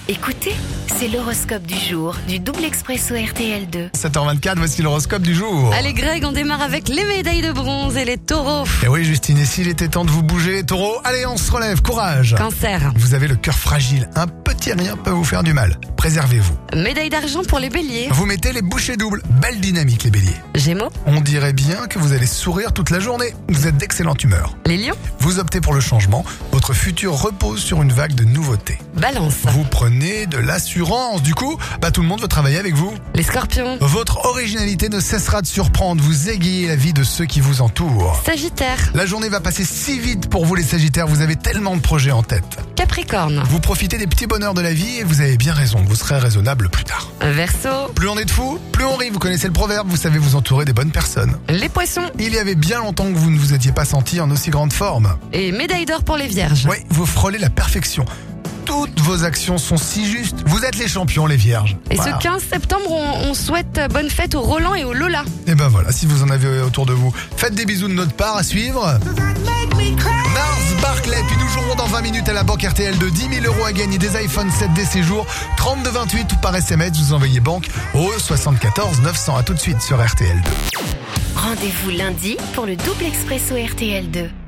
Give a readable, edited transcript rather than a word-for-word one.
Écoutez, c'est l'horoscope du jour du Double Expresso RTL2. 7h24, voici l'horoscope du jour. Allez Greg, on démarre avec les médailles de bronze et les taureaux. Et oui Justine, et s'il était temps de vous bouger les taureaux, allez on se relève, courage. Cancer. Vous avez le cœur fragile, un petit rien peut vous faire du mal. Préservez-vous. Médaille d'argent pour les béliers. Vous mettez les bouchées doubles, belle dynamique les béliers. Gémeaux. On dirait bien que vous allez sourire toute la journée. Vous êtes d'excellente humeur. Les lions. Vous optez pour le changement, votre futur repose sur une vague de nouveautés. Balance. Vous prenez de l'assurance, du coup, tout le monde veut travailler avec vous. Les scorpions. Votre originalité ne cessera de surprendre, vous égayez la vie de ceux qui vous entourent. Sagittaire. La journée va passer si vite pour vous les Sagittaires, vous avez tellement de projets en tête. Capricorne. Vous profitez des petits bonheurs de la vie et vous avez bien raison, vous serez raisonnable plus tard. Verseau. Plus on est de fous, plus on rit, vous connaissez le proverbe, vous savez vous entourer des bonnes personnes. Les poissons. Il y avait bien longtemps que vous ne vous étiez pas senti en aussi grande forme. Et médaille d'or pour les vierges. Oui, vous frôlez la perfection. Toutes vos actions sont si justes, vous êtes les champions les vierges. Et Voilà. ce 15 septembre, on souhaite bonne fête au Roland et au Lola. Et ben voilà, si vous en avez autour de vous, faites des bisous de notre part à suivre. Nars Barclay, puis nous jouerons dans 20 minutes à la banque RTL de 10 000 € à gagner des iPhone 7D séjour, 3228 ou par SMS, vous envoyez banque au 74 900. À tout de suite sur RTL2. Rendez-vous lundi pour le Double Expresso RTL2.